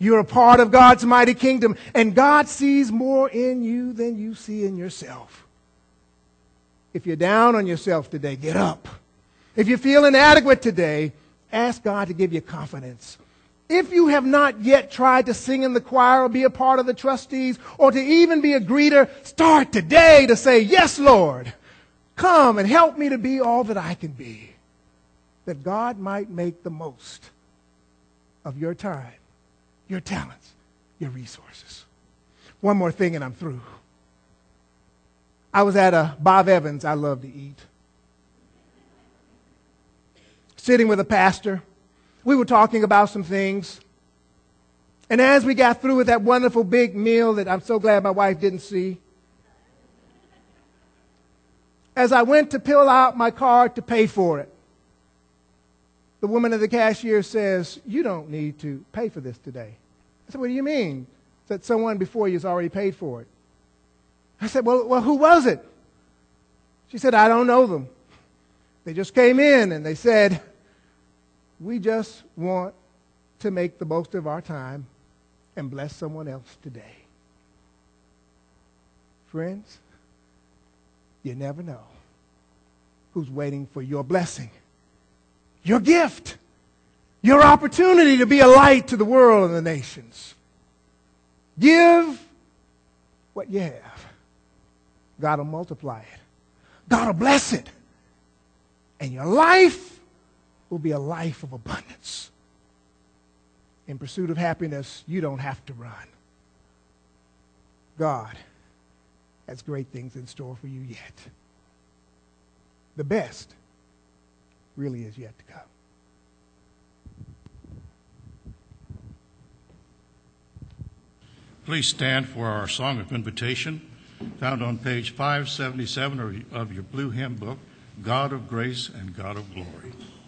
You're a part of God's mighty kingdom, and God sees more in you than you see in yourself. If you're down on yourself today, get up. If you feel inadequate today, ask God to give you confidence. If you have not yet tried to sing in the choir or be a part of the trustees or to even be a greeter, start today to say, yes, Lord, come and help me to be all that I can be, that God might make the most of your time, your talents, your resources. One more thing and I'm through. I was at a Bob Evans. I love to eat. Sitting with a pastor. We were talking about some things. And as we got through with that wonderful big meal that I'm so glad my wife didn't see, as I went to pull out my card to pay for it, the woman at the cashier says, you don't need to pay for this today. I said, what do you mean? That someone before you has already paid for it. I said, well, who was it? She said, I don't know them. They just came in and they said, we just want to make the most of our time and bless someone else today. Friends, you never know who's waiting for your blessing, your gift, your opportunity to be a light to the world and the nations. Give what you have. God will multiply it. God will bless it. And your life will be a life of abundance. In pursuit of happiness, you don't have to run. God has great things in store for you yet. The best really is yet to come. Please stand for our song of invitation, found on page 577 of your blue hymn book, God of Grace and God of Glory.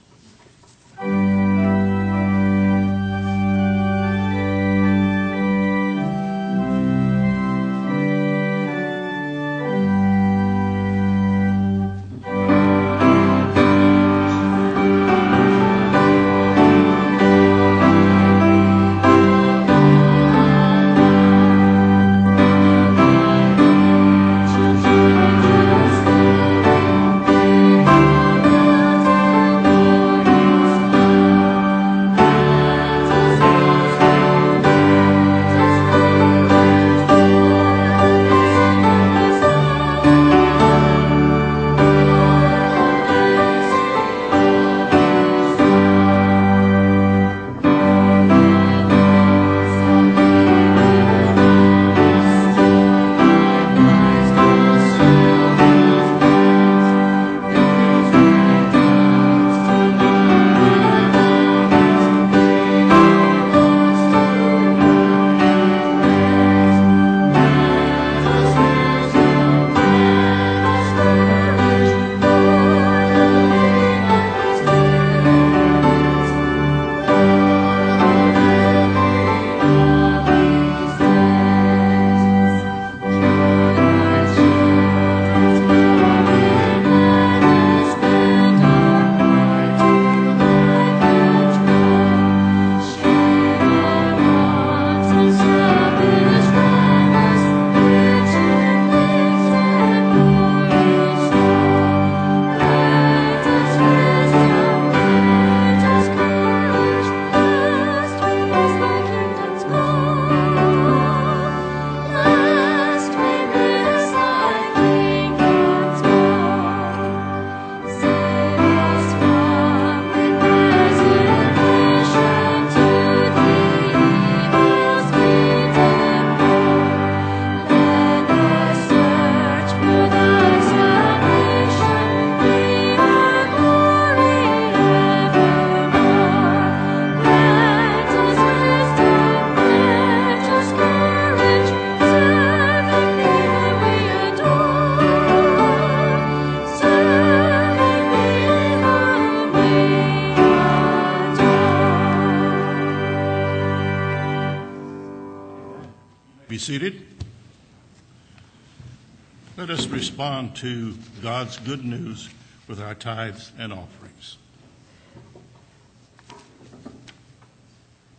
Be seated. Let us respond to God's good news with our tithes and offerings.